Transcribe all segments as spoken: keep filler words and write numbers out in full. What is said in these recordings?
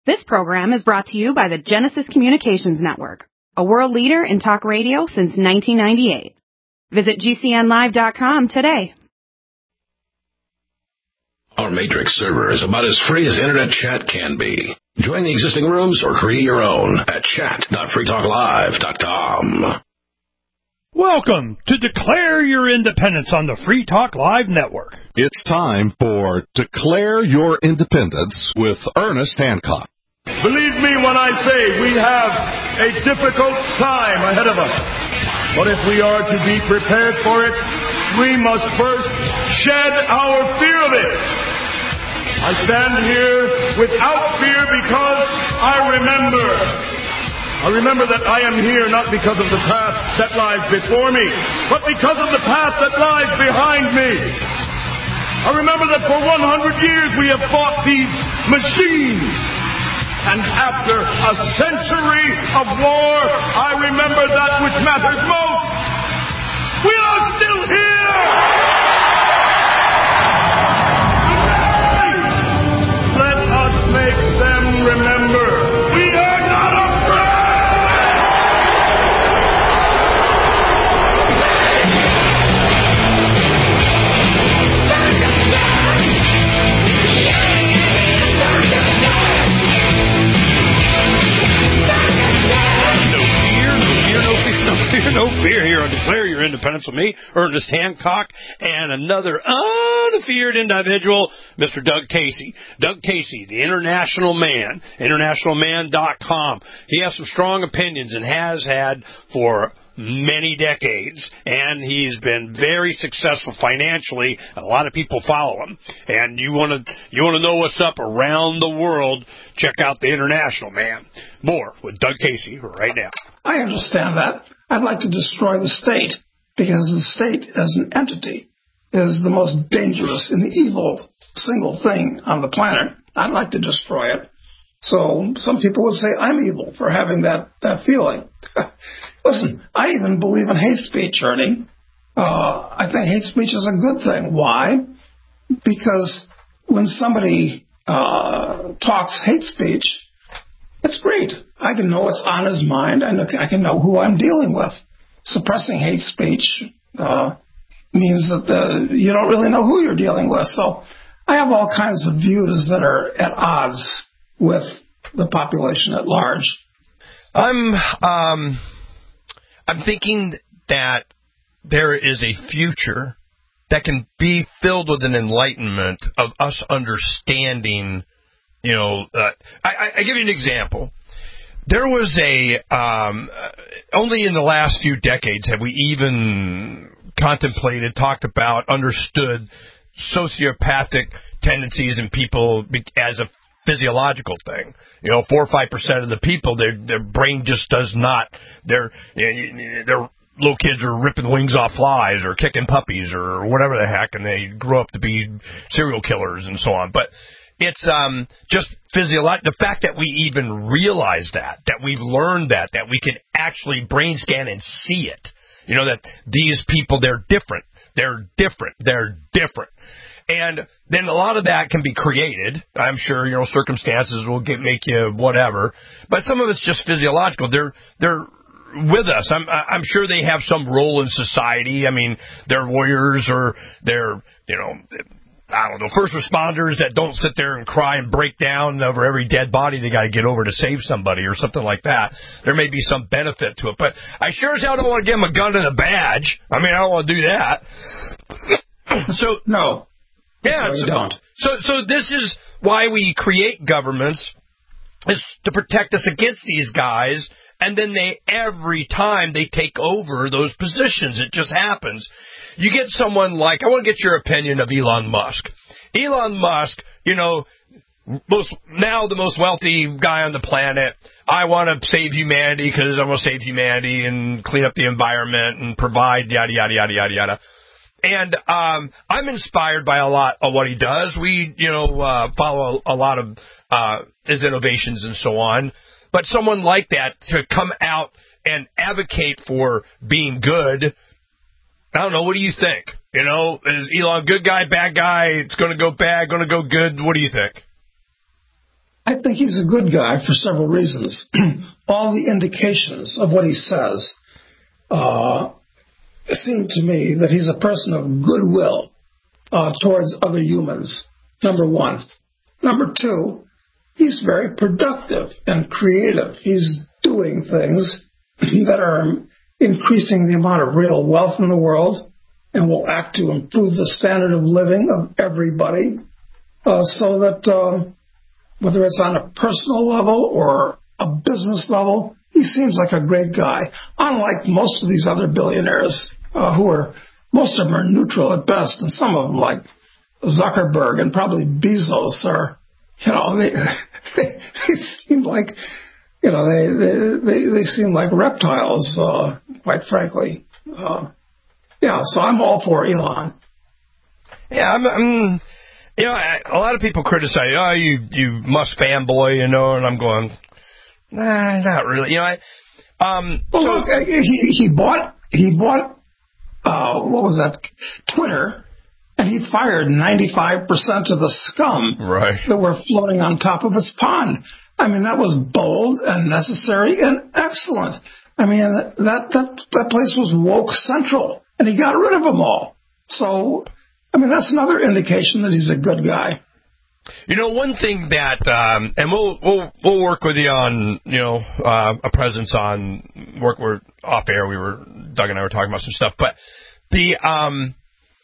This program is brought to you by the Genesis Communications Network, a world leader in talk radio since nineteen ninety-eight. Visit G C N live dot com today. Our Matrix server is about as free as internet chat can be. Join the existing rooms or create your own at chat dot free talk live dot com. Welcome to Declare Your Independence on the Free Talk Live Network. It's time for Declare Your Independence with Ernest Hancock. Believe me when I say we have a difficult time ahead of us. But if we are to be prepared for it, we must first shed our fear of it. I stand here without fear because I remember. I remember that I am here not because of the path that lies before me, but because of the path that lies behind me. I remember that for one hundred years we have fought these machines. And after a century of war, I remember that which matters most. We are still here! Let us make them remember. We are not afraid! No fear here on Declare Your Independence with me, Ernest Hancock, and another unfeared individual, Mister Doug Casey. Doug Casey, the international man, international man dot com. He has some strong opinions and has had for many decades, and he's been very successful financially. A lot of people follow him, and you want to you want to know what's up around the world, check out the International Man. More with Doug Casey right now. I understand that. I'd like to destroy the state because the state as an entity is the most dangerous and evil single thing on the planet. I'd like to destroy it. So some people would say I'm evil for having that, that feeling. Listen, I even believe in hate speech, Ernie. Uh, I think hate speech is a good thing. Why? Because when somebody uh, talks hate speech, it's great. I can know what's on his mind. I, know, I can know who I'm dealing with. Suppressing hate speech uh, means that the, you don't really know who you're dealing with. So I have all kinds of views that are at odds with the population at large. I'm um, I'm thinking that there is a future that can be filled with an enlightenment of us understanding. You know, uh, I, I give you an example. There was a, um, only in the last few decades have we even contemplated, talked about, understood sociopathic tendencies in people as a physiological thing. You know, four or five percent of the people, their their brain just does not, their, their little kids are ripping wings off flies or kicking puppies or whatever the heck, and they grow up to be serial killers and so on. But it's um, just physiological. The fact that we even realize that, that we've learned that, that we can actually brain scan and see it. You know, that these people, they're different. They're different. They're different. And then a lot of that can be created. I'm sure, you know, circumstances will get, make you whatever. But some of it's just physiological. They're, they're with us. I'm, I'm sure they have some role in society. I mean, they're warriors or they're, you know, I don't know, first responders that don't sit there and cry and break down over every dead body they got to get over to save somebody or something like that. There may be some benefit to it, but I sure as hell don't want to give them a gun and a badge. I mean, I don't want to do that. So no, yeah, no, you so, don't. So, so this is why we create governments, is to protect us against these guys. And then they, every time they take over those positions, it just happens. You get someone like, I want to get your opinion of Elon Musk. Elon Musk, you know, most, now the most wealthy guy on the planet. I want to save humanity because I want to save humanity and clean up the environment and provide yada, yada, yada, yada, yada. And um, I'm inspired by a lot of what he does. We, you know, uh, follow a, a lot of uh, his innovations and so on. But someone like that to come out and advocate for being good, I don't know, what do you think? You know, is Elon good guy, bad guy? It's going to go bad, going to go good? What do you think? I think he's a good guy for several reasons. All the indications of what he says uh, seem to me that he's a person of goodwill uh, towards other humans, number one. Number two, he's very productive and creative. He's doing things that are increasing the amount of real wealth in the world and will act to improve the standard of living of everybody uh, so that uh, whether it's on a personal level or a business level, he seems like a great guy. Unlike most of these other billionaires uh, who are, most of them are neutral at best, and some of them like Zuckerberg and probably Bezos are, you know, they, they, they seem like, you know, they they, they, they seem like reptiles, uh, quite frankly. Uh, yeah, so I'm all for Elon. Yeah, I'm, I'm you know, I, a lot of people criticize, oh, you, you must fanboy, you know, and I'm going, nah, not really. You know, I, um, well, so, look, he, he bought, he bought, uh, what was that, Twitter, and he fired ninety-five percent of the scum right. that were floating on top of his pond. I mean, that was bold and necessary and excellent. I mean, that that that place was woke central, and he got rid of them all. So, I mean, that's another indication that he's a good guy. You know, one thing that, um, and we'll we'll we'll work with you on, you know, uh, a presence on work. We're off air. We were Doug and I were talking about some stuff, but the um,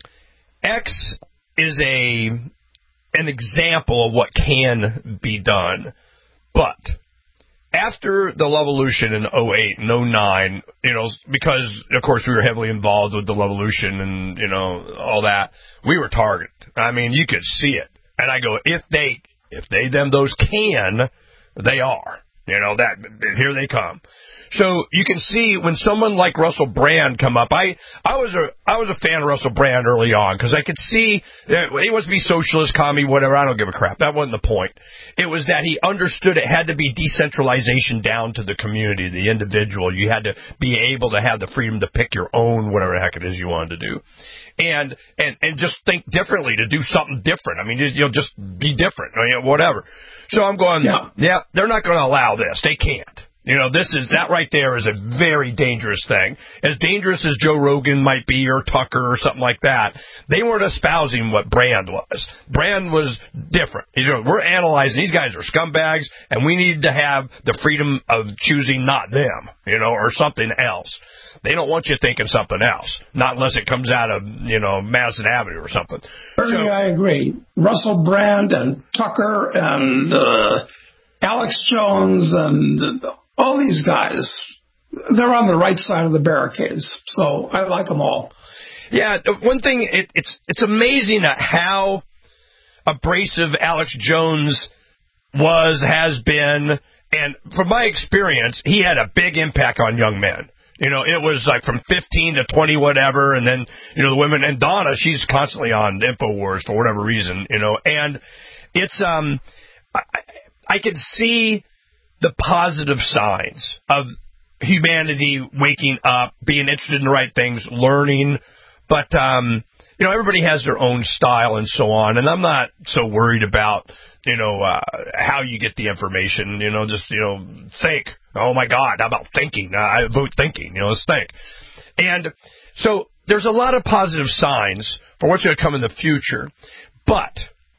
X is a an example of what can be done, but after the Levolution in oh eight and oh nine, you know, because, of course, we were heavily involved with the Levolution and, you know, all that, we were targeted. I mean, you could see it. And I go, if they, if they, them, those can, they are. You know, that, here they come. So you can see when someone like Russell Brand come up, I, I was a, I was a fan of Russell Brand early on because I could see that he wants to be socialist, commie, whatever. I don't give a crap. That wasn't the point. It was that he understood it had to be decentralization down to the community, the individual. You had to be able to have the freedom to pick your own, whatever the heck it is you wanted to do. And, and, and just think differently, to do something different. I mean, you know, just be different, you know, whatever. So I'm going, yeah, yeah they're not going to allow this. They can't. You know, this is, that right there is a very dangerous thing. As dangerous as Joe Rogan might be, or Tucker, or something like that, they weren't espousing what Brand was. Brand was different. You know, we're analyzing, these guys are scumbags, and we need to have the freedom of choosing not them, you know, or something else. They don't want you thinking something else, not unless it comes out of, you know, Madison Avenue or something. Bernie, so, I agree. Russell Brand and Tucker and uh, Alex Jones and uh, all these guys, they're on the right side of the barricades. So I like them all. Yeah, one thing, it, it's it's amazing at how abrasive Alex Jones was, has been, and from my experience, he had a big impact on young men. You know, it was like from fifteen to twenty, whatever, and then, you know, the women, and Donna, she's constantly on InfoWars for whatever reason, you know, and it's, um, I, I could see the positive signs of humanity waking up, being interested in the right things, learning, but, um, you know, everybody has their own style and so on, and I'm not so worried about, you know, uh, how you get the information, you know, just, you know, think. Oh, my God, how about thinking? Uh, I vote thinking, you know, let's think. And so there's a lot of positive signs for what's going to come in the future, but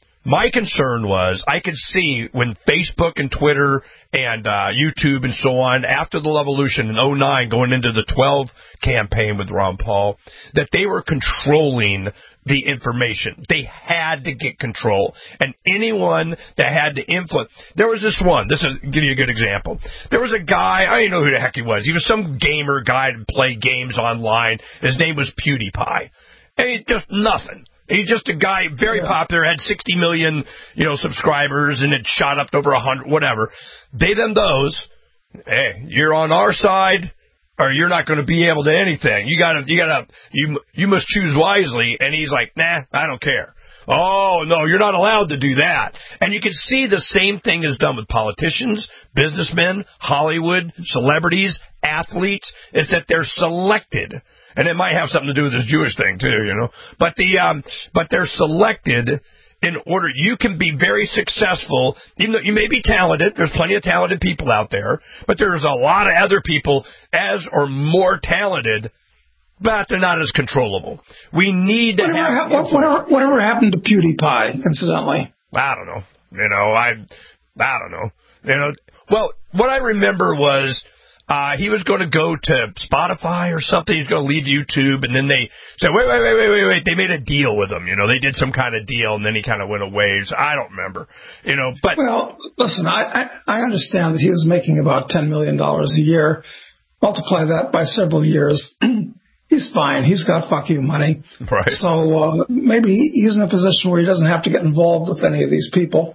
my concern was I could see when Facebook and Twitter and uh, YouTube and so on, after the Levolution in oh nine, going into the twelve campaign with Ron Paul, that they were controlling the information. They had to get control. And anyone that had to influence... There was this one. This is give you a good example. There was a guy, I don't even know who the heck he was. He was some gamer guy that played games online. His name was PewDiePie. And he just nothing. He's just a guy, very yeah. popular, had sixty million, you know, subscribers, and it shot up to over one hundred, whatever. They, them, those, hey, you're on our side, or you're not going to be able to anything. You gotta, you gotta, you, you must choose wisely. And he's like, nah, I don't care. Oh, no, you're not allowed to do that. And you can see the same thing is done with politicians, businessmen, Hollywood, celebrities, athletes. It's that they're selected. And it might have something to do with this Jewish thing, too, you know. But the um, but they're selected in order, you can be very successful, even though you may be talented. There's plenty of talented people out there, but there's a lot of other people as or more talented, but they're not as controllable. We need to whatever, have... Ha- whatever, whatever happened to PewDiePie, incidentally? I don't know. You know, I, I don't know. You know, well, what I remember was... Uh, he was going to go to Spotify or something. He was going to leave YouTube, and then they said, wait, wait, wait, wait, wait, wait. They made a deal with him. You know, they did some kind of deal, and then he kind of went away. So I don't remember. You know, but well, listen, I, I, I understand that he was making about ten million dollars a year. Multiply that by several years. He's fine. He's got fuck you money. Right. So uh, maybe he's in a position where he doesn't have to get involved with any of these people.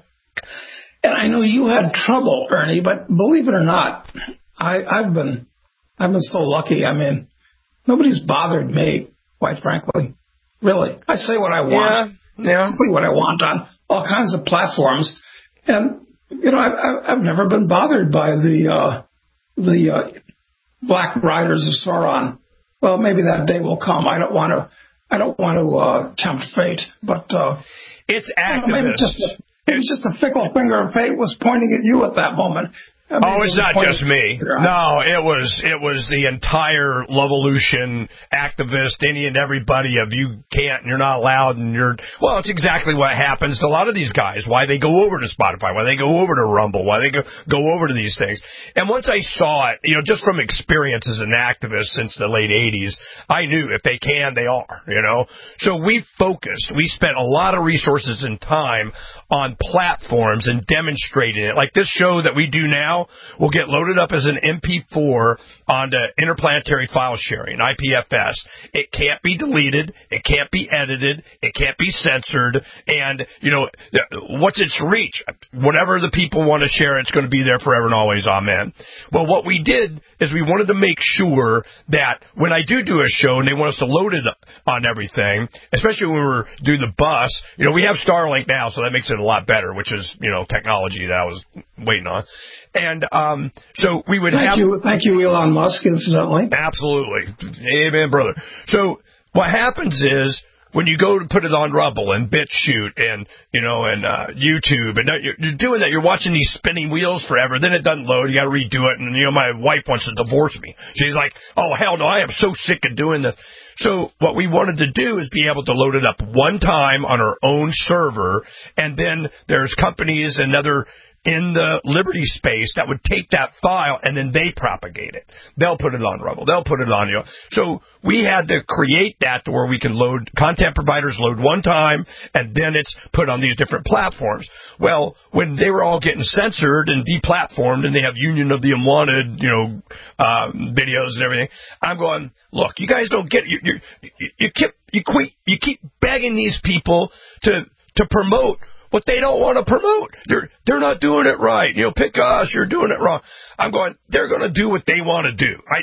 And I know you had trouble, Ernie, but believe it or not, I, I've been, I've been so lucky. I mean, nobody's bothered me, quite frankly. Really, I say what I want, yeah, yeah. what I want on all kinds of platforms, and you know, I've, I've never been bothered by the uh, the uh, Black Riders of Sauron. Well, maybe that day will come. I don't want to, I don't want to uh, tempt fate, but uh, it's activists. You know, maybe just a, maybe just a fickle finger of fate was pointing at you at that moment. I mean, oh, it's not just me. No, it was it was the entire Lovolution activist, any and everybody of you can't and you're not allowed and you're well, it's exactly what happens to a lot of these guys. Why they go over to Spotify, why they go over to Rumble, why they go go over to these things. And once I saw it, you know, just from experience as an activist since the late eighties, I knew if they can, they are, you know. So we focused, we spent a lot of resources and time on platforms and demonstrating it. Like this show that we do now will get loaded up as an M P four onto interplanetary file sharing, I P F S. It can't be deleted. It can't be edited. It can't be censored. And, you know, what's its reach? Whatever the people want to share, it's going to be there forever and always. Amen. Well, what we did is we wanted to make sure that when I do do a show and they want us to load it on everything, especially when we're doing the bus, you know, we have Starlink now, so that makes it a lot better, which is, you know, technology that I was waiting on. And um, so we would thank have... You, thank you, Elon Musk, incidentally. Absolutely. Amen, brother. So what happens is when you go to put it on Rumble and BitChute and, you know, and uh, YouTube, and you're, you're doing that, you're watching these spinning wheels forever, then it doesn't load, you got to redo it, and, you know, my wife wants to divorce me. She's like, oh, hell no, I am so sick of doing this. So what we wanted to do is be able to load it up one time on our own server, and then there's companies and other in the Liberty space that would take that file and then they propagate it. They'll put it on Rumble. They'll put it on, you know. So we had to create that to where we can load, content providers load one time and then it's put on these different platforms. Well, when they were all getting censored and deplatformed and they have Union of the Unwanted, you know, uh, videos and everything, I'm going, look, you guys don't get it. You, you, you, you keep, you keep, you keep begging these people to, to promote what they don't want to promote. They're, they're not doing it right. You know, pick us, you're doing it wrong. I'm going, they're going to do what they want to do. I,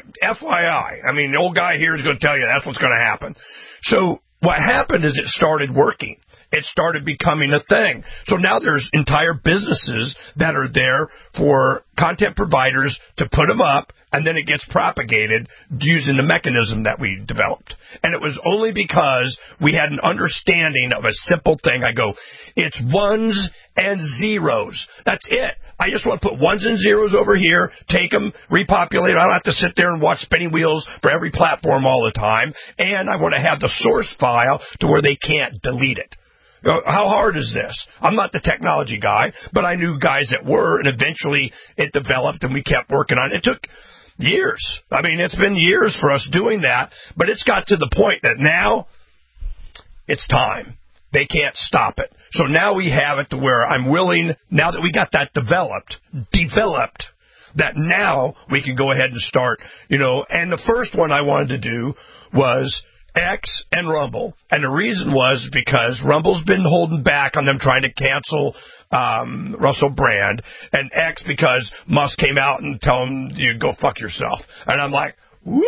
F Y I. I mean, the old guy here is going to tell you that's what's going to happen. So what happened is it started working. It started becoming a thing. So now there's entire businesses that are there for content providers to put them up, and then it gets propagated using the mechanism that we developed. And it was only because we had an understanding of a simple thing. I go, it's ones and zeros. That's it. I just want to put ones and zeros over here, take them, repopulate. I don't have to sit there and watch spinning wheels for every platform all the time. And I want to have the source file to where they can't delete it. How hard is this? I'm not the technology guy, but I knew guys that were, and eventually it developed and we kept working on it. It took years. I mean, it's been years for us doing that, but it's got to the point that now it's time. They can't stop it. So now we have it to where I'm willing, now that we got that developed, developed, that now we can go ahead and start, you know, and the first one I wanted to do was X and Rumble. And the reason was because Rumble's been holding back on them trying to cancel um, Russell Brand, and X because Musk came out and tell him, you go fuck yourself. And I'm like,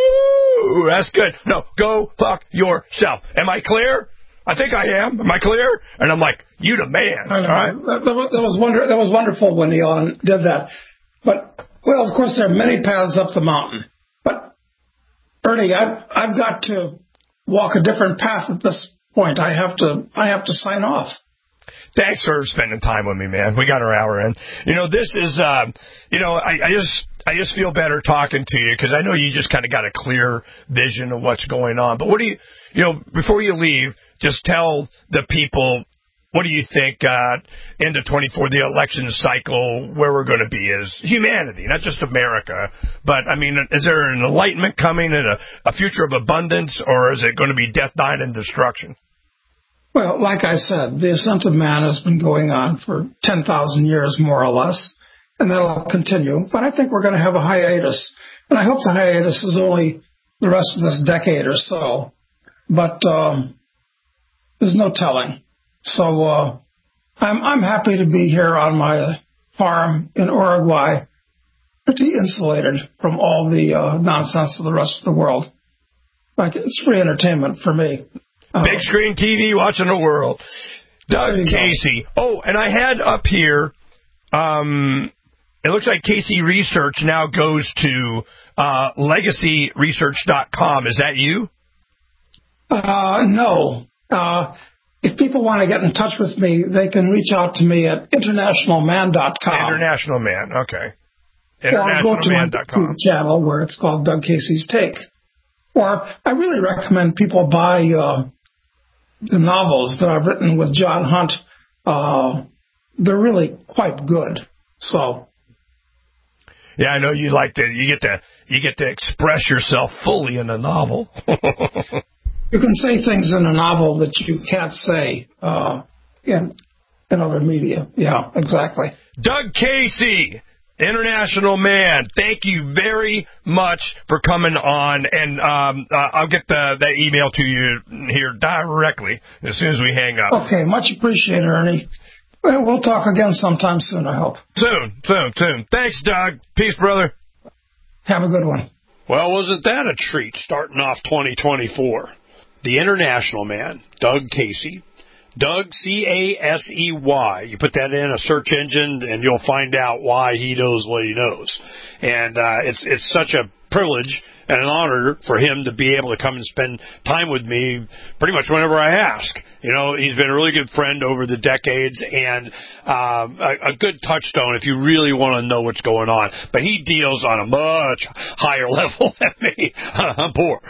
woo, that's good. No, go fuck yourself. Am I clear? I think I am. Am I clear? And I'm like, you the man. I know. All right? That, that, was, that, was wonder, that was wonderful when Elon did that. But, well, of course, there are many paths up the mountain. But, Ernie, I've, I've got to walk a different path at this point. I have to I have to sign off. Thanks for spending time with me, man. We got our hour in. You know, this is, uh, you know, I, I just I just feel better talking to you because I know you just kind of got a clear vision of what's going on. But what do you, you know, before you leave, just tell the people, what do you think uh, into twenty-four, the election cycle, where we're going to be as humanity, not just America. But, I mean, is there an enlightenment coming and a, a future of abundance, or is it going to be death, dying, and destruction? Well, like I said, the ascent of man has been going on for ten thousand years, more or less, and that'll continue. But I think we're going to have a hiatus, and I hope the hiatus is only the rest of this decade or so. But um, there's no telling. So uh, I'm I'm happy to be here on my farm in Uruguay, pretty insulated from all the uh, nonsense of the rest of the world. Like, it's free entertainment for me. Uh, Big screen T V watching the world. Doug Casey. Go. Oh, and I had up here, um, it looks like Casey Research now goes to uh, legacy research dot com. Is that you? Uh, no. Uh, if people want to get in touch with me, they can reach out to me at international man dot com. International Man, okay. international man dot com. Or go to my YouTube channel where it's called Doug Casey's Take. Or I really recommend people buy uh, the novels that I've written with John Hunt. Uh, they're really quite good. So, yeah, I know you like to. You get to you get to express yourself fully in a novel. You can say things in a novel that you can't say uh, in in other media. Yeah, exactly. Doug Casey, International Man, thank you very much for coming on, and um, uh, I'll get the, that email to you here directly as soon as we hang up. Okay, much appreciated, Ernie. Well, we'll talk again sometime soon, I hope. Soon, soon, soon. Thanks, Doug. Peace, brother. Have a good one. Well, wasn't that a treat starting off twenty twenty-four? The International Man, Doug Casey. Doug, C A S E Y. You put that in a search engine, and you'll find out why he knows what he knows. And uh, it's it's such a privilege and an honor for him to be able to come and spend time with me pretty much whenever I ask. You know, he's been a really good friend over the decades, and um, a, a good touchstone if you really want to know what's going on. But he deals on a much higher level than me. I'm poor.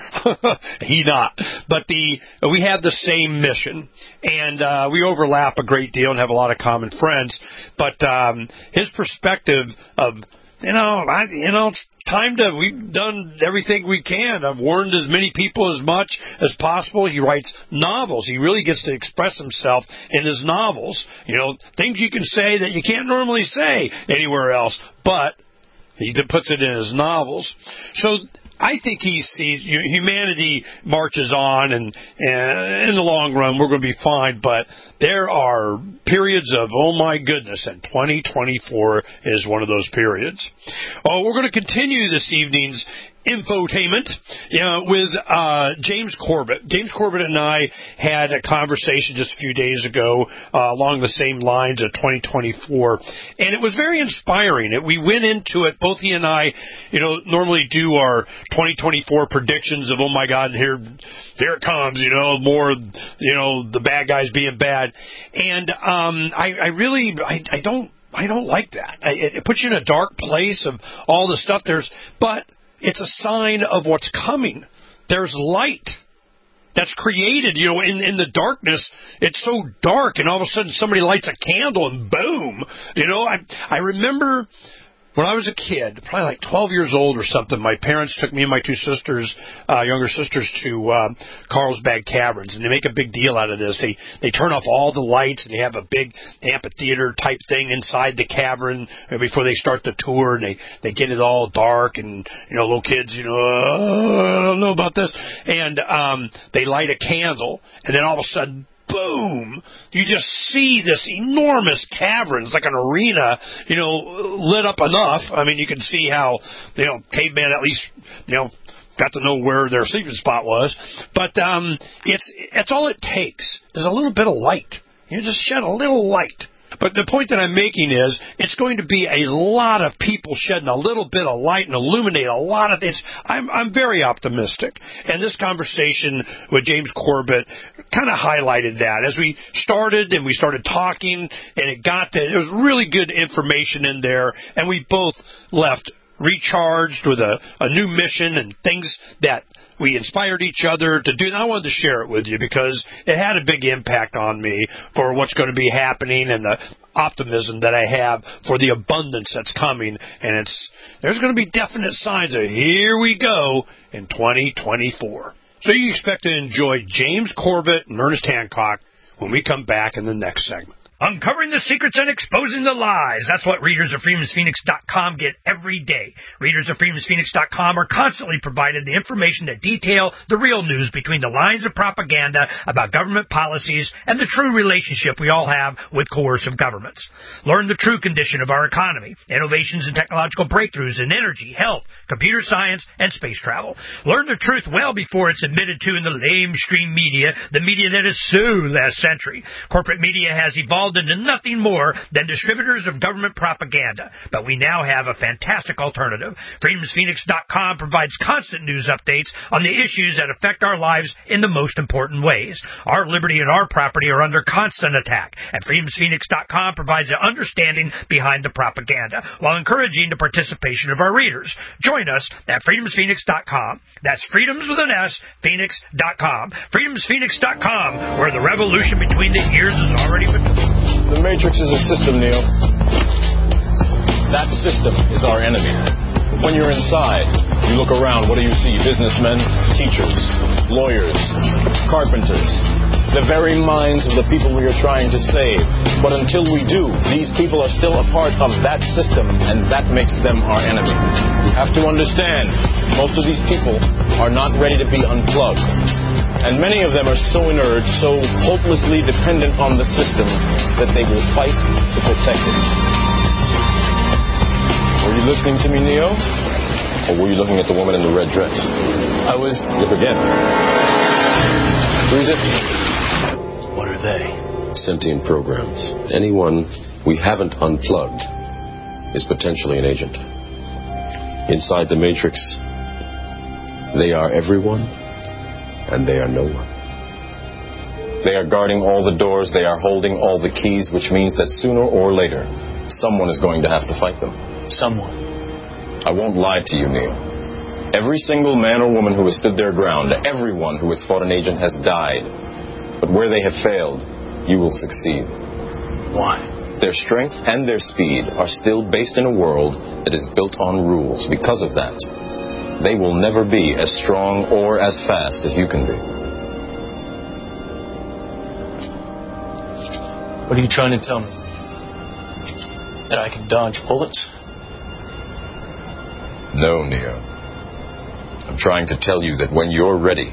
He not. But the we have the same mission, and uh, we overlap a great deal and have a lot of common friends. But um, his perspective of You know, I, you know, it's time to, we've done everything we can. I've warned as many people as much as possible. He writes novels. He really gets to express himself in his novels. You know, things you can say that you can't normally say anywhere else, but he puts it in his novels. So I think he sees you know, humanity marches on, and, and in the long run, we're going to be fine. But there are periods of, oh, my goodness, and twenty twenty-four is one of those periods. Oh, we're going to continue this evening's infotainment you know, with uh, James Corbett. James Corbett and I had a conversation just a few days ago uh, along the same lines of twenty twenty-four, and it was very inspiring. It, we went into it, both he and I, you know, normally do our twenty twenty-four predictions of, oh my God, here, here it comes, you know, more, you know, the bad guys being bad, and um, I, I really, I, I don't, I don't like that. I, it puts you in a dark place of all the stuff there's, but it's a sign of what's coming. There's light that's created, you know, in, in the darkness. It's so dark, and all of a sudden somebody lights a candle, and boom. You know, I I remember when I was a kid, probably like twelve years old or something, my parents took me and my two sisters, uh, younger sisters, to uh, Carlsbad Caverns, and they make a big deal out of this. They they turn off all the lights, and they have a big amphitheater type thing inside the cavern before they start the tour, and they, they get it all dark, and, you know, little kids, you know, oh, I don't know about this, and um, they light a candle, and then all of a sudden, boom, you just see this enormous cavern. It's like an arena, you know, lit up enough. I mean, you can see how, you know, caveman at least, you know, got to know where their sleeping spot was. But um, it's it's all it takes. There's a little bit of light. You just shed a little light. But the point that I'm making is it's going to be a lot of people shedding a little bit of light and illuminate a lot of things. I'm, I'm very optimistic. And this conversation with James Corbett kind of highlighted that. As we started and we started talking and it got to, there was really good information in there, and we both left recharged with a, a new mission and things that we inspired each other to do. And I wanted to share it with you because it had a big impact on me for what's going to be happening and the optimism that I have for the abundance that's coming. And it's there's going to be definite signs of here we go in twenty twenty-four. So you expect to enjoy James Corbett and Ernest Hancock when we come back in the next segment. Uncovering the secrets and exposing the lies. That's what readers of freedoms phoenix dot com get every day. Readers of freedoms phoenix dot com are constantly provided the information that detail the real news between the lines of propaganda about government policies and the true relationship we all have with coercive governments. Learn the true condition of our economy, innovations and technological breakthroughs in energy, health, computer science, and space travel. Learn the truth well before it's admitted to in the lamestream media, the media that is so last century. Corporate media has evolved into nothing more than distributors of government propaganda. But we now have a fantastic alternative. freedoms phoenix dot com provides constant news updates on the issues that affect our lives in the most important ways. Our liberty and our property are under constant attack, and freedoms phoenix dot com provides an understanding behind the propaganda while encouraging the participation of our readers. Join us at freedoms phoenix dot com. That's freedoms with an S, phoenix dot com. freedoms phoenix dot com, where the revolution between the ears is already begun. The Matrix is a system, Neo. That system is our enemy. When you're inside, you look around, what do you see? Businessmen, teachers, lawyers, carpenters, the very minds of the people we are trying to save. But until we do, these people are still a part of that system, and that makes them our enemy. You have to understand, most of these people are not ready to be unplugged. And many of them are so inert, so hopelessly dependent on the system, that they will fight to protect it. Were you listening to me, Neo? Or were you looking at the woman in the red dress? I was... Look again. Who is it? What are they? Sentient programs. Anyone we haven't unplugged is potentially an agent. Inside the Matrix, they are everyone, and they are no one. They are guarding all the doors, they are holding all the keys, which means that sooner or later, someone is going to have to fight them. Someone. I won't lie to you, Neil. Every single man or woman who has stood their ground, everyone who has fought an agent has died. But where they have failed, you will succeed. Why? Their strength and their speed are still based in a world that is built on rules. Because of that, they will never be as strong or as fast as you can be. What are you trying to tell me? That I can dodge bullets? No, Neo. I'm trying to tell you that when you're ready,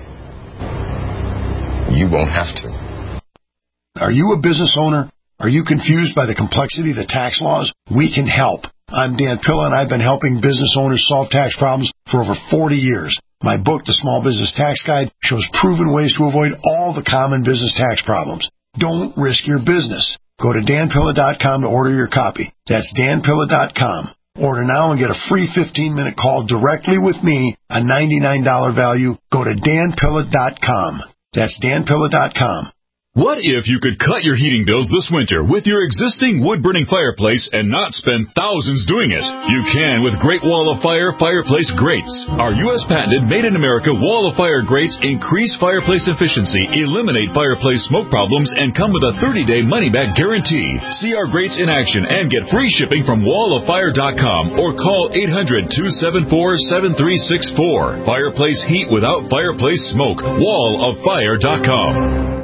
you won't have to. Are you a business owner? Are you confused by the complexity of the tax laws? We can help. I'm Dan Pilla, and I've been helping business owners solve tax problems for over forty years. My book, The Small Business Tax Guide, shows proven ways to avoid all the common business tax problems. Don't risk your business. Go to dan pilla dot com to order your copy. That's dan pilla dot com. Order now and get a free fifteen-minute call directly with me, a ninety-nine dollars value. Go to dan pilla dot com. That's dan pilla dot com. What if you could cut your heating bills this winter with your existing wood-burning fireplace and not spend thousands doing it? You can with Great Wall of Fire Fireplace Grates. Our U S patented made-in-America Wall of Fire grates increase fireplace efficiency, eliminate fireplace smoke problems, and come with a thirty-day money-back guarantee. See our grates in action and get free shipping from wall of fire dot com or call eight hundred, two seven four, seven three six four. Fireplace heat without fireplace smoke. wall of fire dot com.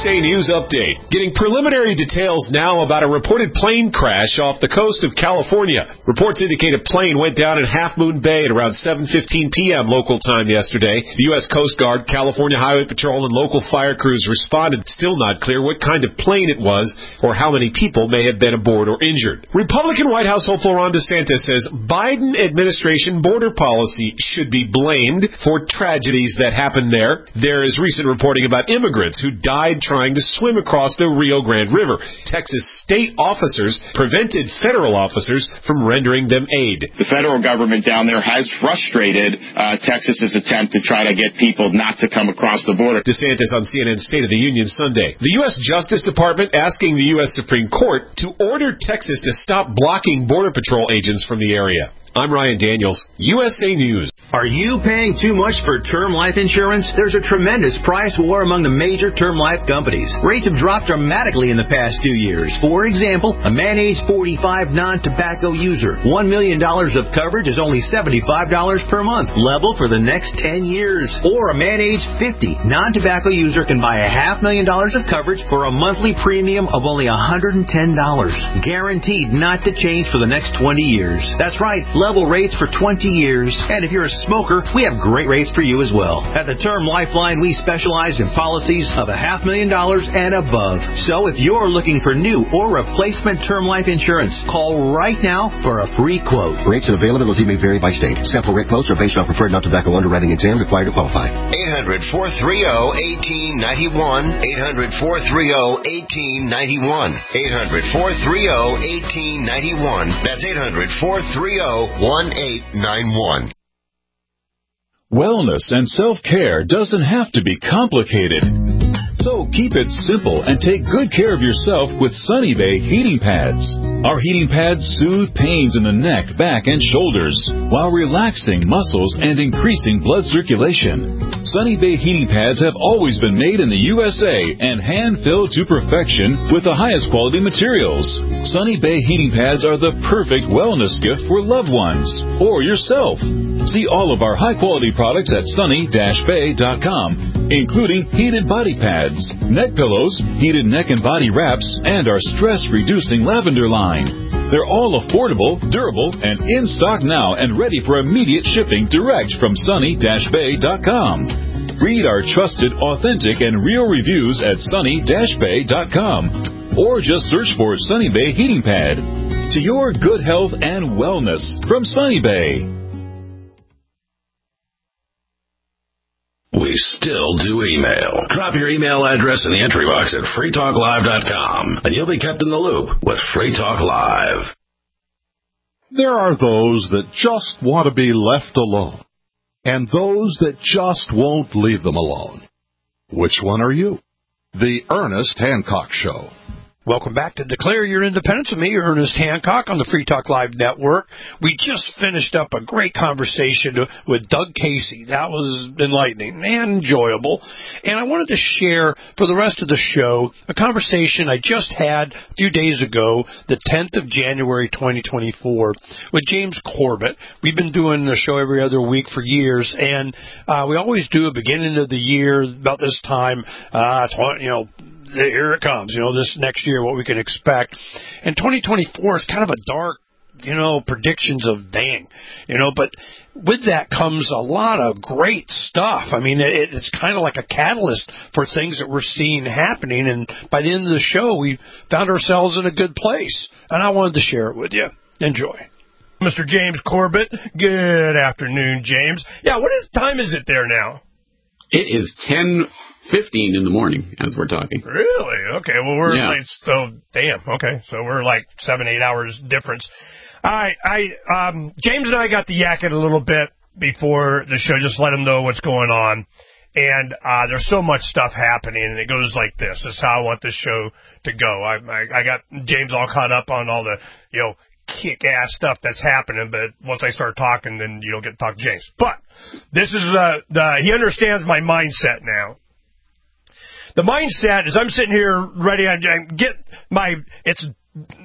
S A News Update. Getting preliminary details now about a reported plane crash off the coast of California. Reports indicate a plane went down in Half Moon Bay at around seven fifteen p.m. local time yesterday. The U S Coast Guard, California Highway Patrol, and local fire crews responded. Still not clear what kind of plane it was or how many people may have been aboard or injured. Republican White House hopeful Ron DeSantis says Biden administration border policy should be blamed for tragedies that happened there. There is recent reporting about immigrants who died trying to swim across the Rio Grande River. Texas state officers prevented federal officers from rendering them aid. The federal government down there has frustrated uh, Texas's attempt to try to get people not to come across the border. DeSantis on C N N's State of the Union Sunday. The U S Justice Department asking the U S Supreme Court to order Texas to stop blocking Border Patrol agents from the area. I'm Ryan Daniels, U S A News. Are you paying too much for term life insurance? There's a tremendous price war among the major term life companies. Rates have dropped dramatically in the past two years. For example, a man age forty-five non-tobacco user, one million dollars of coverage is only seventy-five dollars per month, level for the next ten years. Or a man age fifty non-tobacco user can buy a half million dollars of coverage for a monthly premium of only one hundred ten dollars. Guaranteed not to change for the next twenty years. That's right, level rates for twenty years. And if you're a smoker, we have great rates for you as well. At the Term Lifeline, we specialize in policies of a half million dollars and above. So if you're looking for new or replacement term life insurance, call right now for a free quote. Rates and availability may vary by state. Sample rate quotes are based on preferred non-tobacco underwriting exam required to qualify. eight hundred, four three zero, one eight nine one. eight hundred, four three zero, one eight nine one. eight hundred, four three zero, one eight nine one. That's eight hundred, four three zero, one eight nine one. Wellness and self-care doesn't have to be complicated. So keep it simple and take good care of yourself with Sunny Bay heating pads. Our heating pads soothe pains in the neck, back, and shoulders while relaxing muscles and increasing blood circulation. Sunny Bay heating pads have always been made in the U S A and hand-filled to perfection with the highest quality materials. Sunny Bay heating pads are the perfect wellness gift for loved ones or yourself. See all of our high-quality products at sunny dash bay dot com, including heated body pads, neck pillows, heated neck and body wraps, and our stress-reducing lavender line. They're all affordable, durable, and in stock now and ready for immediate shipping direct from sunny dash bay dot com. Read our trusted, authentic, and real reviews at sunny dash bay dot com or just search for Sunny Bay Heating Pad. To your good health and wellness from Sunny Bay. We still do email. Drop your email address in the entry box at free talk live dot com, and you'll be kept in the loop with Free Talk Live. There are those that just want to be left alone, and those that just won't leave them alone. Which one are you? The Ernest Hancock Show. Welcome back to Declare Your Independence with me, Ernest Hancock, on the Free Talk Live Network. We just finished up a great conversation with Doug Casey. That was enlightening and enjoyable. And I wanted to share for the rest of the show a conversation I just had a few days ago, the tenth of January, twenty twenty-four, with James Corbett. We've been doing the show every other week for years, and uh, we always do a beginning of the year about this time, uh, you know, here it comes, you know, this next year, what we can expect. And twenty twenty-four is kind of a dark, you know, predictions of dang, you know, but with that comes a lot of great stuff. I mean, it, it's kind of like a catalyst for things that we're seeing happening. And by the end of the show, we found ourselves in a good place. And I wanted to share it with you. Enjoy. Mister James Corbett, good afternoon, James. Yeah, what is time is it there now? It is ten fifteen in the morning as we're talking. Really? Okay. Well, we're yeah. like, so damn. Okay, so we're like seven, eight hours difference. All right. I um, James and I got the yak it a little bit before the show. Just let him know what's going on. And uh, there's so much stuff happening, and it goes like this. This is how I want this show to go. I, I, I got James all caught up on all the, you know, kick-ass stuff that's happening, but once I start talking, then you don't get to talk to James. But this is uh, the he understands my mindset now. The mindset is I'm sitting here ready. I get my it's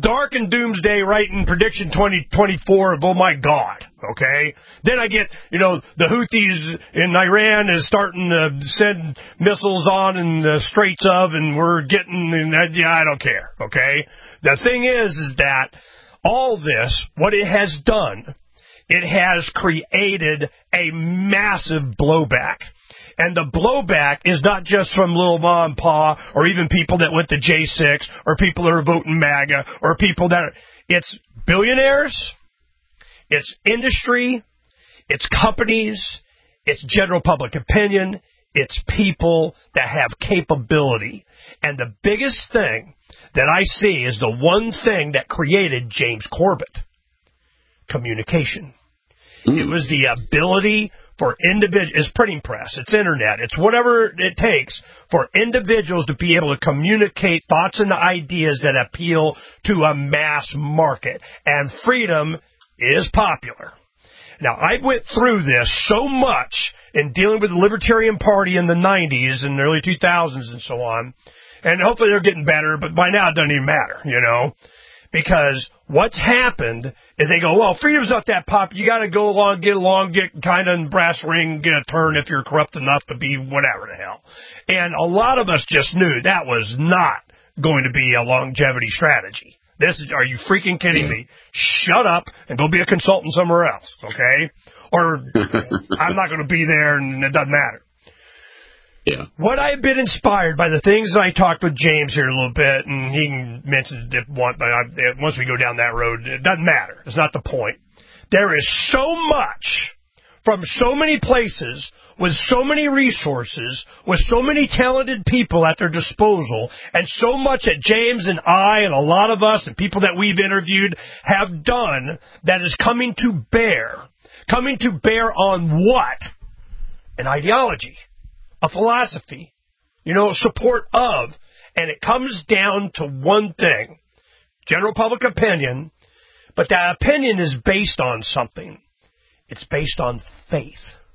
dark and doomsday right in prediction twenty twenty-four of, oh, my God, okay? Then I get, you know, the Houthis in Iran is starting to send missiles on in the Straits of, and we're getting, and I, yeah, I don't care, okay? The thing is, is that all this, what it has done, it has created a massive blowback. And the blowback is not just from little mom and pa, or even people that went to J six, or people that are voting MAGA, or people that are, it's billionaires, it's industry, it's companies, it's general public opinion, it's people that have capability. And the biggest thing that I see is the one thing that created James Corbett: communication. Mm. It was the ability for individuals, it's printing press, it's internet, it's whatever it takes for individuals to be able to communicate thoughts and ideas that appeal to a mass market. And freedom is popular. Now, I went through this so much in dealing with the Libertarian Party in the nineties and the early two thousands and so on, and hopefully they're getting better, but by now it doesn't even matter, you know. Because what's happened is they go, well, freedom's not that popular. You got to go along, get along, get kind of in brass ring, get a turn if you're corrupt enough to be whatever the hell. And a lot of us just knew that was not going to be a longevity strategy. This is, are you freaking kidding me? Shut up and go be a consultant somewhere else, okay? Or I'm not going to be there and it doesn't matter. Yeah. What I have been inspired by the things that I talked with James here a little bit, and he mentioned it once, but I, once we go down that road, it doesn't matter. It's not the point. There is so much from so many places with so many resources, with so many talented people at their disposal, and so much that James and I and a lot of us and people that we've interviewed have done that is coming to bear. Coming to bear on what? An ideology. A philosophy, you know, support of, and it comes down to one thing, general public opinion, but that opinion is based on something. It's based on faith.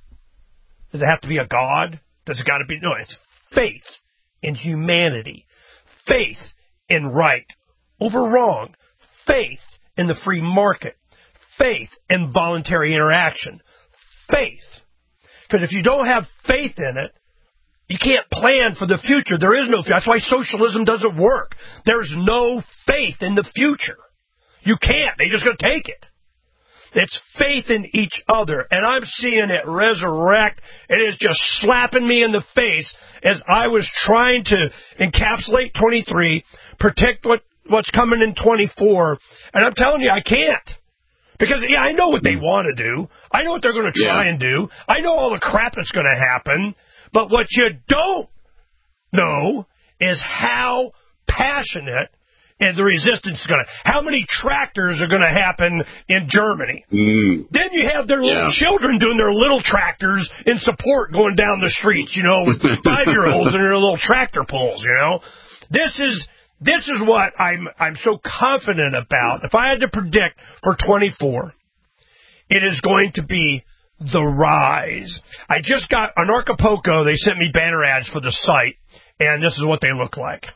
Does it have to be a God? Does it got to be, no, it's faith in humanity, faith in right over wrong, faith in the free market, faith in voluntary interaction, faith. Because if you don't have faith in it, you can't plan for the future. There is no future. That's why socialism doesn't work. There's no faith in the future. You can't. They're just going to take it. It's faith in each other. And I'm seeing it resurrect. It is just slapping me in the face as I was trying to encapsulate twenty-three, protect what, what's coming in twenty-four. And I'm telling you, I can't. Because, yeah, I know what they want to do. I know what they're going to try yeah. and do. I know all the crap that's going to happen. But what you don't know is how passionate and the resistance is going to, how many tractors are going to happen in Germany. Mm. Then you have their little yeah. children doing their little tractors in support going down the streets, you know, with five-year-olds and their little tractor pulls, you know. This is this is what I'm I'm so confident about. If I had to predict for twenty-four, it is going to be the rise. I just got on Acapulco. They sent me banner ads for the site, and this is what they look like.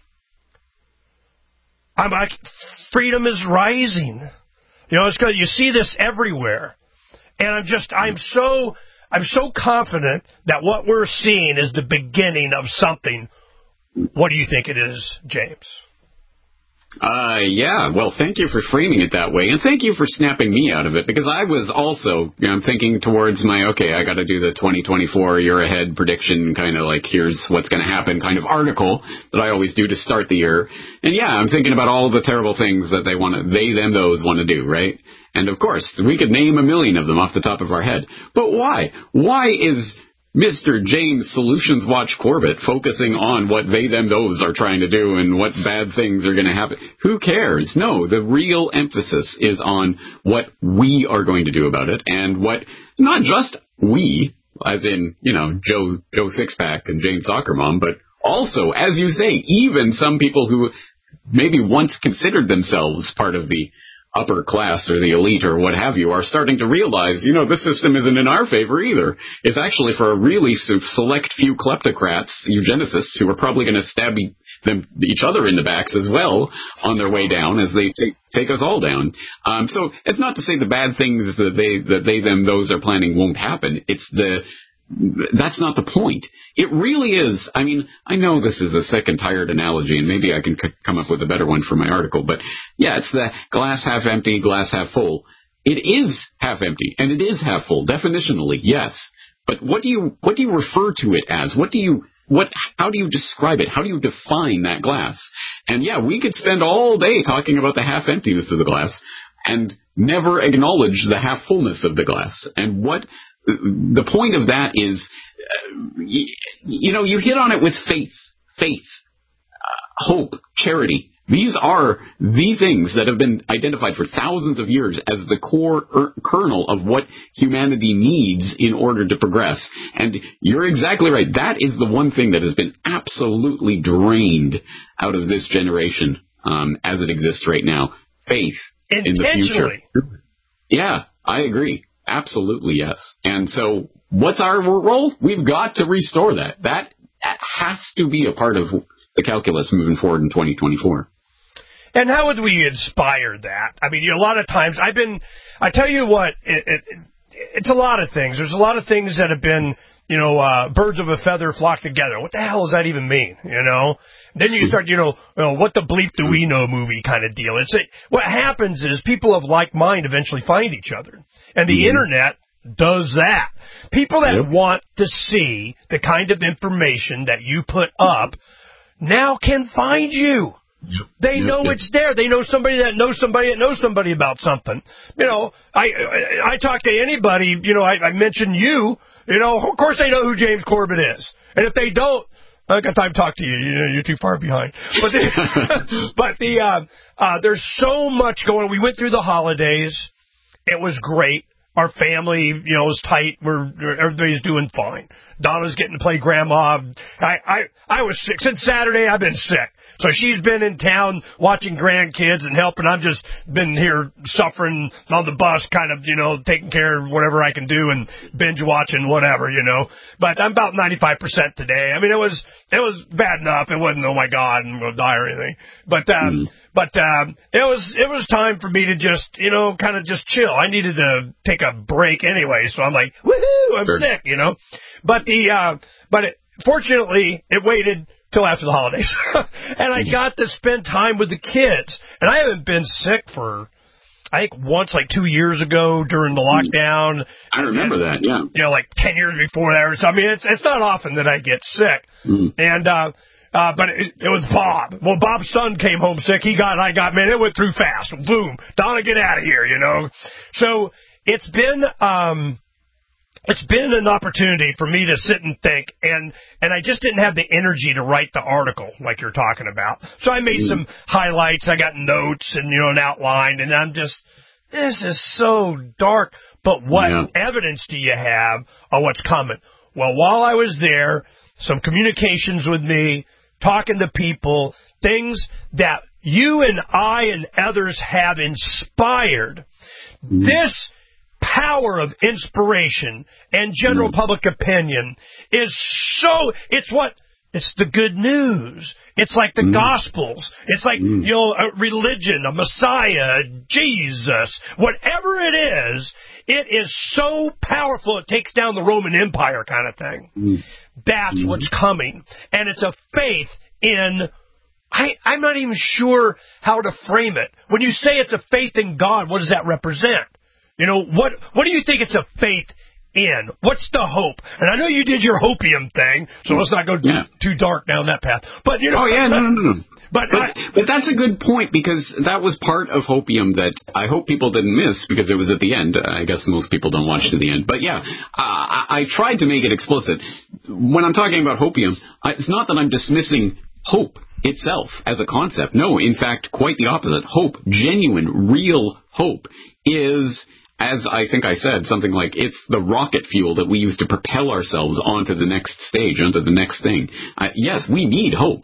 I'm like, freedom is rising. You know, it's good. You see this everywhere, and I'm just, I'm so, I'm so confident that what we're seeing is the beginning of something. What do you think it is, James? Uh, yeah, well, thank you for framing it that way, and thank you for snapping me out of it, because I was also, you know, I'm thinking towards my, okay, I got to do the twenty twenty-four year ahead prediction, kind of like, here's what's going to happen kind of article that I always do to start the year. And yeah, I'm thinking about all the terrible things that they want to, they, them, those want to do, right? And of course, we could name a million of them off the top of our head. But why? Why is Mister James Solutions Watch Corbett focusing on what they, them, those are trying to do and what bad things are going to happen? Who cares? No, the real emphasis is on what we are going to do about it, and what, not just we, as in, you know, Joe Joe Sixpack and Jane Soccer Mom, but also, as you say, even some people who maybe once considered themselves part of the upper class or the elite or what have you are starting to realize, you know, this system isn't in our favor either. It's actually for a really select few kleptocrats, eugenicists, who are probably going to stab e- them each other in the backs as well on their way down as they take take us all down. Um, so it's not to say the bad things that they that they them those are planning won't happen. It's the That's not the point. It really is. I mean, I know this is a sick and tired analogy, and maybe I can c- come up with a better one for my article, but yeah, it's the glass half empty, glass half full. It is half empty, and it is half full, definitionally, yes. But what do you what do you refer to it as? What do you what? How do you describe it? How do you define that glass? And yeah, we could spend all day talking about the half emptiness of the glass and never acknowledge the half fullness of the glass. And what the point of that is, uh, you, you know, you hit on it with faith, faith, uh, hope, charity. These are the things that have been identified for thousands of years as the core er- kernel of what humanity needs in order to progress. And you're exactly right. That is the one thing that has been absolutely drained out of this generation um, as it exists right now. Faith in the future. Yeah, I agree. Absolutely, yes. And so what's our role? We've got to restore that. That has to be a part of the calculus moving forward in twenty twenty-four. And how would we inspire that? I mean, you know, a lot of times I've been, I tell you what, it, it, it's a lot of things. There's a lot of things that have been, you know, uh, birds of a feather flock together. What the hell does that even mean? You know? Then you start, you know, you know, what the bleep do we know movie kind of deal. It's a, what happens is people of like mind eventually find each other. And the mm-hmm. internet does that. People that yep. want to see the kind of information that you put up now can find you. Yep. They yep. know yep. it's there. They know somebody that knows somebody that knows somebody about something. You know, I I, I talk to anybody, you know, I, I mention you, you know, of course they know who James Corbett is. And if they don't, I got time to talk to you. You know, you're too far behind. But the, but the uh, uh, there's so much going on. We went through the holidays. It was great. Our family, you know, is tight. We're everybody's doing fine. Donna's getting to play grandma. I, I, I was sick since Saturday. I've been sick, so she's been in town watching grandkids and helping. I've just been here suffering on the bus, kind of, you know, taking care of whatever I can do and binge watching whatever, you know. But I'm about ninety-five percent today. I mean, it was it was bad enough. It wasn't, oh my God, I'm gonna die or anything. But um, mm. But um, it was it was time for me to just, you know, kind of just chill. I needed to take a break anyway, so I'm like, woohoo, I'm sure. sick, you know. But the uh, but it, fortunately, it waited till after the holidays, and I got to spend time with the kids. And I haven't been sick for, I think, once, like two years ago during the lockdown. I remember and, that, yeah. You know, like ten years before that. Or so. I mean, it's it's not often that I get sick, mm. and. uh Uh, but it, it was Bob. Well, Bob's son came home sick. He got, I got, man, it went through fast. Boom. Donna, get out of here, you know. So it's been, um, it's been an opportunity for me to sit and think, and, and I just didn't have the energy to write the article like you're talking about. So I made mm. some highlights. I got notes and, you know, an outline, and I'm just, this is so dark. But what yeah. evidence do you have of what's coming? Well, while I was there, some communications with me, talking to people, things that you and I and others have inspired. Mm. This power of inspiration and general mm. public opinion is so, it's what, it's the good news. It's like the mm. Gospels. It's like, mm. you know, a religion, a Messiah, Jesus, whatever it is, it is so powerful it takes down the Roman Empire kind of thing. Mm. That's mm-hmm. what's coming. And it's a faith in, I, I'm not even sure how to frame it. When you say it's a faith in God, what does that represent? You know, what what do you think it's a faith in? What's the hope? And I know you did your hopium thing, so let's not go yeah. too dark down that path. But, you know. Oh, yeah, no, no, no. But, but, I, but that's a good point, because that was part of hopium that I hope people didn't miss, because it was at the end. I guess most people don't watch to the end. But yeah, uh, I, I tried to make it explicit. When I'm talking about hopium, I, it's not that I'm dismissing hope itself as a concept. No, in fact, quite the opposite. Hope, genuine, real hope, is, as I think I said, something like, it's the rocket fuel that we use to propel ourselves onto the next stage, onto the next thing. Uh, yes, we need hope.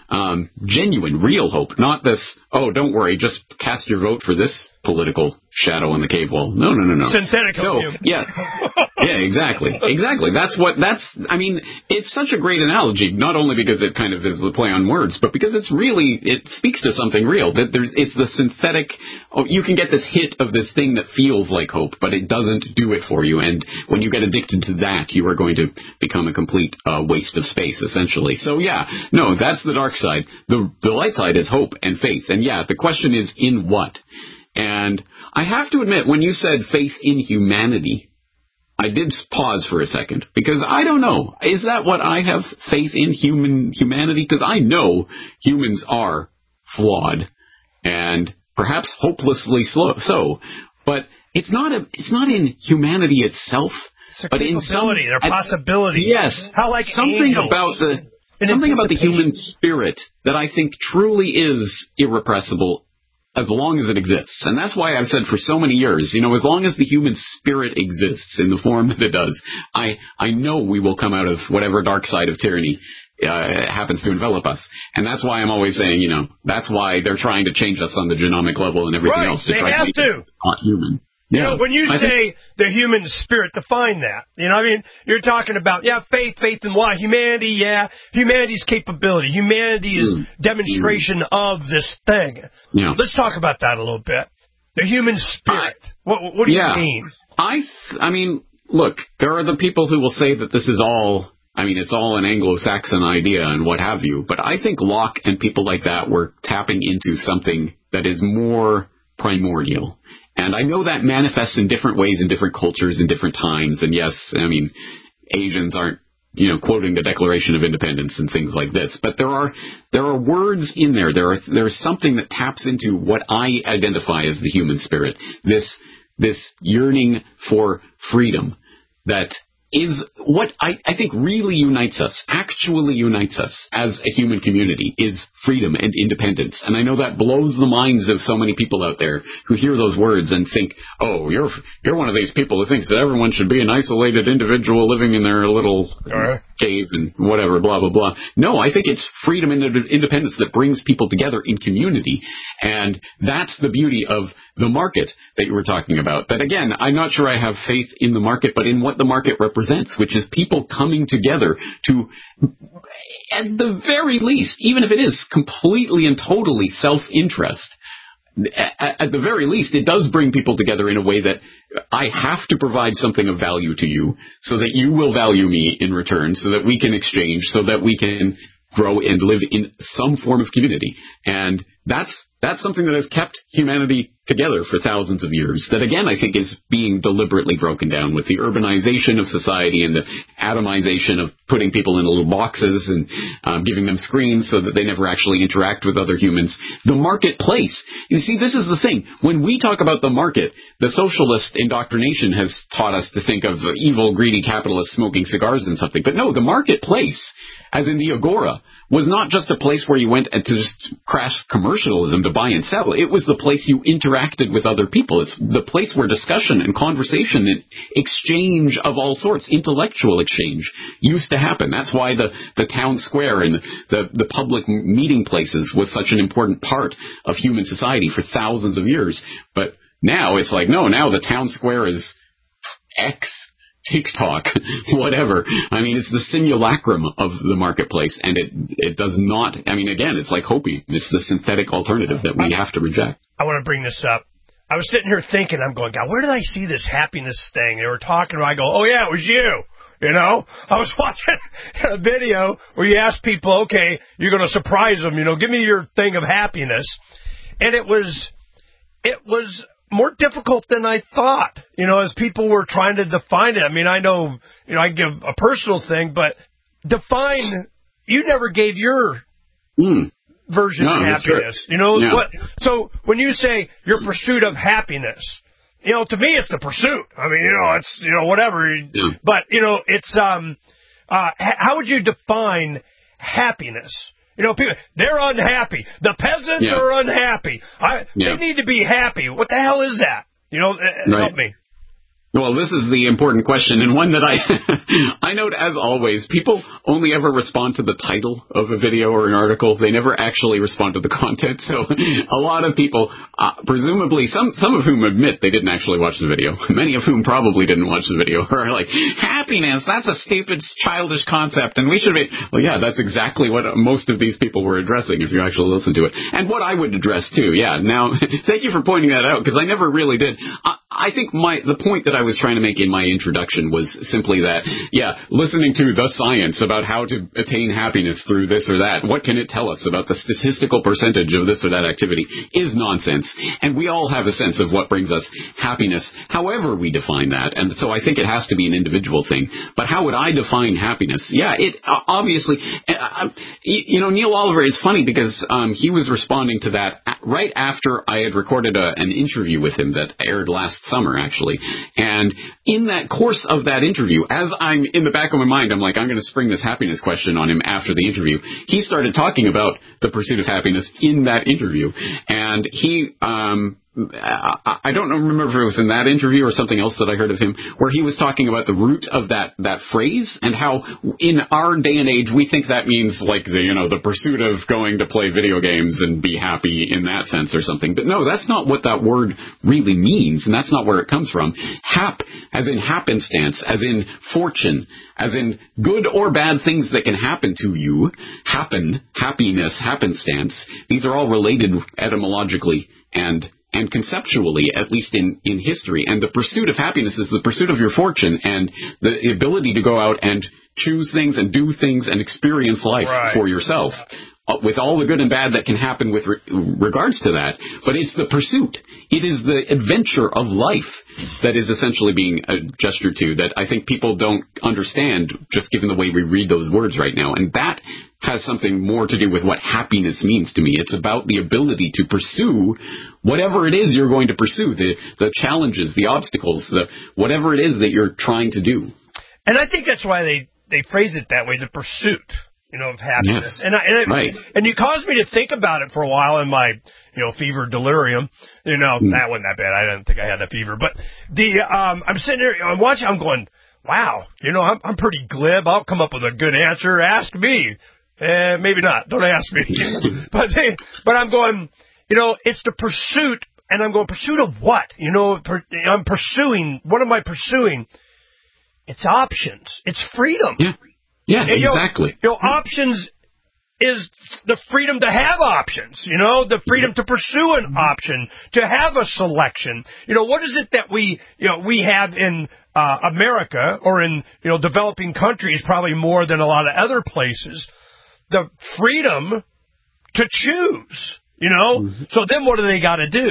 um, genuine, real hope, not this, oh, don't worry, just cast your vote for this political shadow on the cave wall. No, no, no, no. Synthetic so, opium. Yeah. Yeah, exactly. Exactly. That's what, that's, I mean, it's such a great analogy, not only because it kind of is the play on words, but because it's really, it speaks to something real. That there's, it's the synthetic, oh, you can get this hit of this thing that feels like hope, but it doesn't do it for you. And when you get addicted to that, you are going to become a complete uh, waste of space, essentially. So yeah, no, that's the dark side. The, the light side is hope and faith. And yeah, the question is in what? And I have to admit, when you said faith in humanity, I did pause for a second, because I don't know. Is that what I have, faith in human humanity? Because I know humans are flawed and perhaps hopelessly slow, so. But it's not a, it's not in humanity itself, but in some, their possibility. Yes, how like something angels. about the something about the human spirit that I think truly is irrepressible, as long as it exists. And that's why I've said for so many years, you know, as long as the human spirit exists in the form that it does, I, I know we will come out of whatever dark side of tyranny uh, happens to envelop us. And that's why I'm always saying, you know, that's why they're trying to change us on the genomic level and everything right, else to they try have to make to. it not human. You Yeah, know, when you I say think, the human spirit, define that. You know, I mean, you're talking about, yeah, faith, faith in what? Humanity, yeah. Humanity's capability. Humanity is mm, demonstration mm. of this thing. Yeah. Let's talk about that a little bit. The human spirit. I, what, what do yeah, you mean? I, th- I mean, look, there are the people who will say that this is all, I mean, it's all an Anglo-Saxon idea and what have you. But I think Locke and people like that were tapping into something that is more primordial. And I know that manifests in different ways in different cultures in different times. And yes, I mean, Asians aren't, you know, quoting the Declaration of Independence and things like this. But there are there are words in there. There are there's something that taps into what I identify as the human spirit. This this yearning for freedom that is what I, I think really unites us, actually unites us as a human community, is freedom and independence. And I know that blows the minds of so many people out there who hear those words and think, oh, you're you're one of these people who thinks that everyone should be an isolated individual living in their little right. cave and whatever, blah, blah, blah. No, I think it's freedom and independence that brings people together in community. And that's the beauty of the market that you were talking about. That, again, I'm not sure I have faith in the market, but in what the market represents, which is people coming together to, at the very least, even if it is completely and totally self-interest, at, at the very least, it does bring people together in a way that I have to provide something of value to you so that you will value me in return, so that we can exchange, so that we can grow and live in some form of community. And that's that's something that has kept humanity together for thousands of years. That, again, I think is being deliberately broken down with the urbanization of society and the atomization of putting people in little boxes and um, giving them screens so that they never actually interact with other humans. The marketplace. You see, this is the thing. When we talk about the market, the socialist indoctrination has taught us to think of evil, greedy capitalists smoking cigars and something. But no, the marketplace, as in the Agora, was not just a place where you went to just crash commercialism to buy and sell. It was the place you interacted with other people. It's the place where discussion and conversation and exchange of all sorts, intellectual exchange, used to happen. That's why the, the town square and the, the public meeting places was such an important part of human society for thousands of years. But now it's like, no, now the town square is X. TikTok, whatever. I mean, it's the simulacrum of the marketplace, and it it does not, I mean, again, it's like Hopi. It's the synthetic alternative that we have to reject. I want to bring this up. I was sitting here thinking, I'm going, God, where did I see this happiness thing? They were talking about, I go, oh, yeah, it was you. You know, I was watching a video where you ask people, okay, you're going to surprise them, you know, give me your thing of happiness. And it was, it was more difficult than I thought, you know, as people were trying to define it. I mean, I know, you know, I give a personal thing, but define, you never gave your mm. version no, of happiness. You know, yeah. what? So when you say your pursuit of happiness, you know, to me, it's the pursuit. I mean, you know, it's, you know, whatever. Yeah. But, you know, it's, um, uh, how would you define happiness? You know, people, they're unhappy. The peasants yeah. are unhappy. I, yeah. They need to be happy. What the hell is that? You know, right. help me. Well, this is the important question, and one that I I note, as always, people only ever respond to the title of a video or an article. They never actually respond to the content. So a lot of people, uh, presumably, some some of whom admit they didn't actually watch the video, many of whom probably didn't watch the video, are like, happiness, that's a stupid, childish concept, and we should be... Well, yeah, that's exactly what most of these people were addressing, if you actually listen to it. And what I would address, too, yeah. Now, thank you for pointing that out, because I never really did. I, I think my the point that I was trying to make in my introduction was simply that, yeah, listening to the science about how to attain happiness through this or that, what can it tell us about the statistical percentage of this or that activity, is nonsense. And we all have a sense of what brings us happiness, however we define that. And so I think it has to be an individual thing. But how would I define happiness? Yeah, it uh, obviously, uh, you know, Neil Oliver is funny because um, he was responding to that right after I had recorded a, an interview with him that aired last summer, actually. And in that course of that interview, as I'm in the back of my mind, I'm like, I'm going to spring this happiness question on him after the interview. He started talking about the pursuit of happiness in that interview. And he, um, I don't remember if it was in that interview or something else that I heard of him, where he was talking about the root of that, that phrase and how in our day and age we think that means like the, you know, the pursuit of going to play video games and be happy in that sense or something. But no, that's not what that word really means, and that's not where it comes from. Hap, as in happenstance, as in fortune, as in good or bad things that can happen to you, happen, happiness, happenstance, these are all related etymologically and and conceptually, at least in, in history. And the pursuit of happiness is the pursuit of your fortune and the ability to go out and choose things and do things and experience life right. for yourself, uh, with all the good and bad that can happen with re- regards to that. But it's the pursuit. It is the adventure of life that is essentially being uh, gestured to, that I think people don't understand just given the way we read those words right now. And that has something more to do with what happiness means to me. It's about the ability to pursue whatever it is you're going to pursue, the the challenges, the obstacles, the whatever it is that you're trying to do. And I think that's why they, they phrase it that way, the pursuit, you know, of happiness. Yes. And, I, and, it, right. and you caused me to think about it for a while in my, you know, fever delirium. You know, mm. that wasn't that bad. I didn't think I had a fever. But the um, I'm sitting there, I'm watching, I'm going, wow, you know, I'm, I'm pretty glib. I'll come up with a good answer. Ask me. Eh, maybe not. Don't ask me. but they, but I'm going, you know, it's the pursuit, and I'm going, pursuit of what? You know, per, I'm pursuing, what am I pursuing? It's options. It's freedom. Yeah, yeah, and, exactly. You know, you know, options is the freedom to have options, you know, the freedom to pursue an option, to have a selection. You know, what is it that we, you know, we have in uh, America or in, you know, developing countries probably more than a lot of other places? The freedom to choose, you know? Mm-hmm. So then what do they got to do?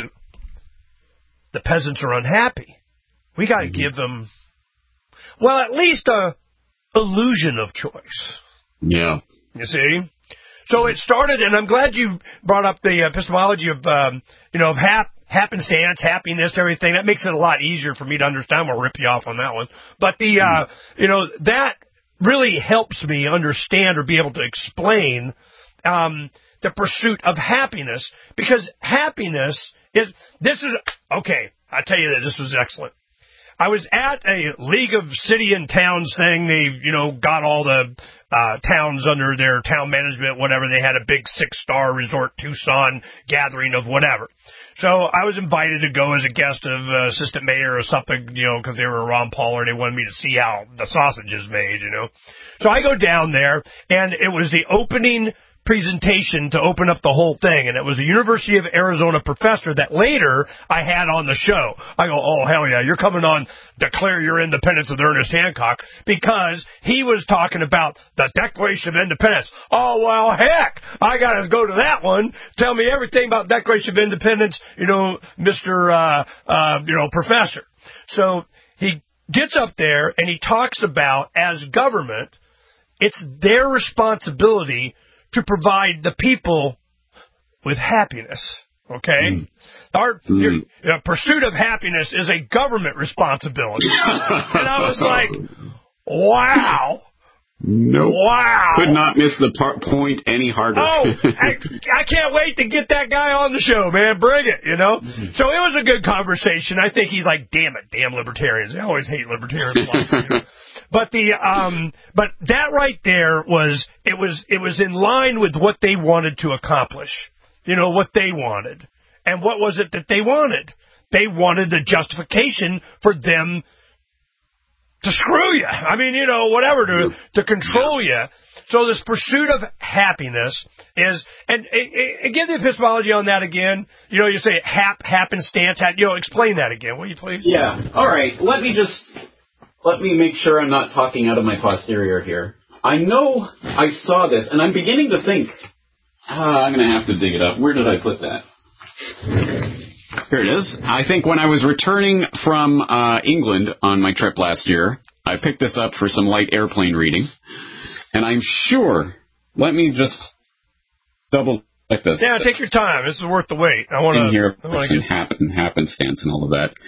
The peasants are unhappy. We got to mm-hmm. give them, well, at least a illusion of choice. Yeah. You see? So it started, and I'm glad you brought up the epistemology of, um, you know, of hap- happenstance, happiness, everything. That makes it a lot easier for me to understand. We'll rip you off on that one. But the, mm-hmm. uh, you know, that really helps me understand or be able to explain um, the pursuit of happiness, because happiness is, this is, okay, I tell you that this was excellent. I was at a League of City and Towns thing. They, you know, got all the uh, towns under their town management, whatever. They had a big six-star resort Tucson gathering of whatever. So I was invited to go as a guest of uh, assistant mayor or something, you know, because they were Ron Paul, or they wanted me to see how the sausage is made, you know. So I go down there, and it was the opening presentation to open up the whole thing, and it was a University of Arizona professor that later I had on the show. I go, oh, hell yeah, you're coming on Declare Your Independence with Ernest Hancock, because he was talking about the Declaration of Independence. Oh, well, heck, I got to go to that one. Tell me everything about Declaration of Independence, you know, Mister Uh, uh, you know, professor. So he gets up there, and he talks about, as government, it's their responsibility to provide the people with happiness, okay? Mm. Our mm. Your, your pursuit of happiness is a government responsibility. And I was like, wow, Nope. Wow. Could not miss the par- point any harder. Oh, I, I can't wait to get that guy on the show, man. Bring it, you know? So it was a good conversation. I think he's like, damn it, damn libertarians. I always hate libertarians. But the, um, but that right there was, it was, it was in line with what they wanted to accomplish. You know, what they wanted. And what was it that they wanted? They wanted a justification for them to screw you. I mean, you know, whatever, to, to control you. So this pursuit of happiness is, and, and, and give the epistemology on that again. You know, you say hap, happenstance, you know, explain that again, will you please? Yeah. All right. Let me just, let me make sure I'm not talking out of my posterior here. I know I saw this, and I'm beginning to think, ah, I'm going to have to dig it up. Where did I put that? Here it is. I think when I was returning from uh, England on my trip last year, I picked this up for some light airplane reading. And I'm sure, let me just double check this. Yeah, take your time. This is worth the wait. I want to hear get... happen, happenstance and all of that.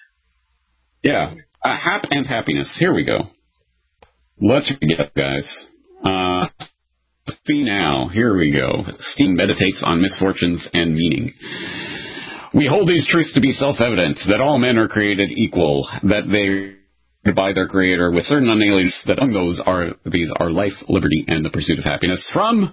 Yeah, uh, hap and happiness. Here we go. Let's read it, guys. Uh, see now. Here we go. Stein meditates on misfortunes and meaning. We hold these truths to be self-evident, that all men are created equal, that they by their Creator with certain unalienable, that among those are these are life, liberty, and the pursuit of happiness. From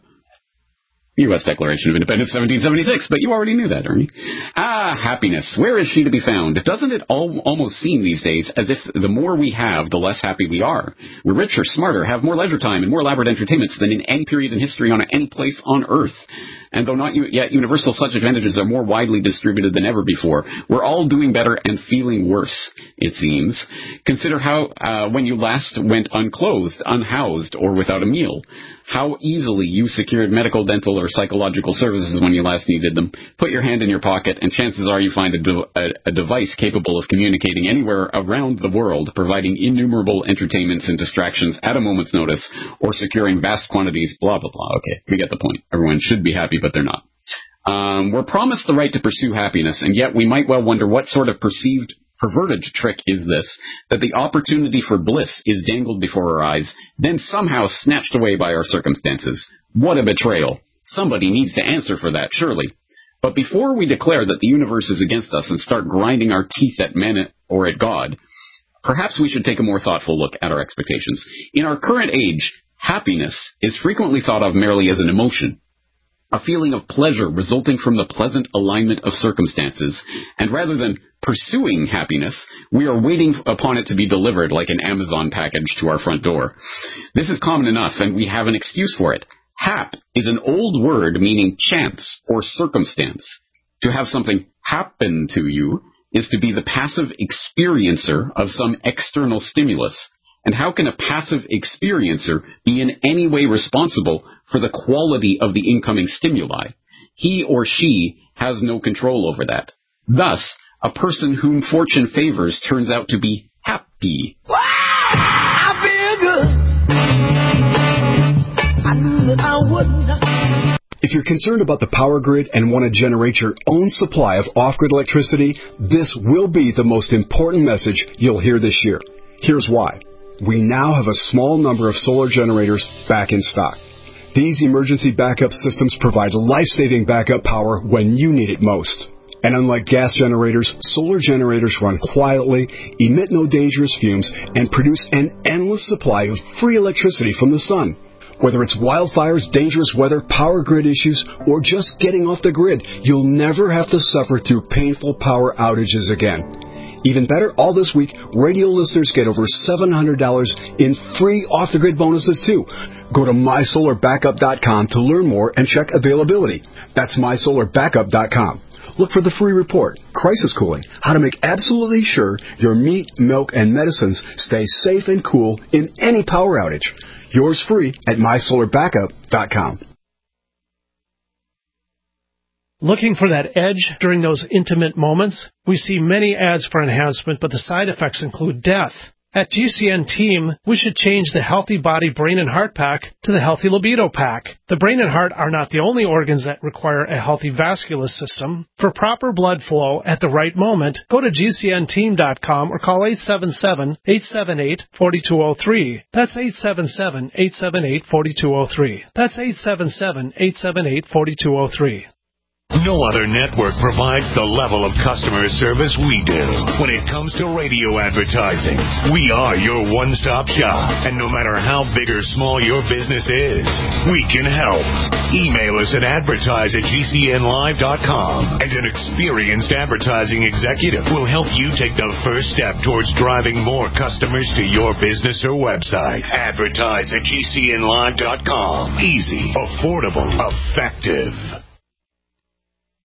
U S Declaration of Independence, seventeen seventy-six, but you already knew that, Ernie. Ah, happiness. Where is she to be found? Doesn't it all, almost seem these days as if the more we have, the less happy we are? We're richer, smarter, have more leisure time, and more elaborate entertainments than in any period in history on any place on Earth. And though not yet universal, such advantages are more widely distributed than ever before. We're all doing better and feeling worse, it seems. Consider how, uh, when you last went unclothed, unhoused, or without a meal. How easily you secured medical, dental, or psychological services when you last needed them. Put your hand in your pocket, and chances are you find a, de- a, a device capable of communicating anywhere around the world, providing innumerable entertainments and distractions at a moment's notice, or securing vast quantities, blah, blah, blah. Okay, we get the point. Everyone should be happy, but they're not. Um, we're promised the right to pursue happiness, and yet we might well wonder what sort of perceived perverted trick is this, that the opportunity for bliss is dangled before our eyes, then somehow snatched away by our circumstances. What a betrayal. Somebody needs to answer for that, surely. But before we declare that the universe is against us and start grinding our teeth at men or at God, perhaps we should take a more thoughtful look at our expectations. In our current age, happiness is frequently thought of merely as an emotion, a feeling of pleasure resulting from the pleasant alignment of circumstances, and rather than pursuing happiness, we are waiting upon it to be delivered like an Amazon package to our front door. This is common enough, and we have an excuse for it. Hap is an old word meaning chance or circumstance. To have something happen to you is to be the passive experiencer of some external stimulus. And how can a passive experiencer be in any way responsible for the quality of the incoming stimuli? He or she has no control over that. Thus, a person whom fortune favors turns out to be happy. Wow, I feel good. I knew that I would not. If you're concerned about the power grid and want to generate your own supply of off-grid electricity, this will be the most important message you'll hear this year. Here's why. We now have a small number of solar generators back in stock. These emergency backup systems provide life-saving backup power when you need it most. And unlike gas generators, solar generators run quietly, emit no dangerous fumes, and produce an endless supply of free electricity from the sun. Whether it's wildfires, dangerous weather, power grid issues, or just getting off the grid, you'll never have to suffer through painful power outages again. Even better, all this week, radio listeners get over seven hundred dollars in free off-the-grid bonuses, too. Go to my solar backup dot com to learn more and check availability. That's my solar backup dot com. Look for the free report, Crisis Cooling, how to make absolutely sure your meat, milk, and medicines stay safe and cool in any power outage. Yours free at my solar backup dot com. Looking for that edge during those intimate moments? We see many ads for enhancement, but the side effects include death. At G C N Team, we should change the Healthy Body, Brain, and Heart Pack to the Healthy Libido Pack. The brain and heart are not the only organs that require a healthy vascular system. For proper blood flow at the right moment, go to G C N team dot com or call eight seven seven, eight seven eight, four two zero three. That's eight seven seven, eight seven eight, four two zero three. That's eight seven seven, eight seven eight, four two zero three. No other network provides the level of customer service we do. When it comes to radio advertising, we are your one-stop shop. And no matter how big or small your business is, we can help. Email us at advertise at G C N live dot com, and an experienced advertising executive will help you take the first step towards driving more customers to your business or website. Advertise at G C N live dot com. Easy, affordable, effective.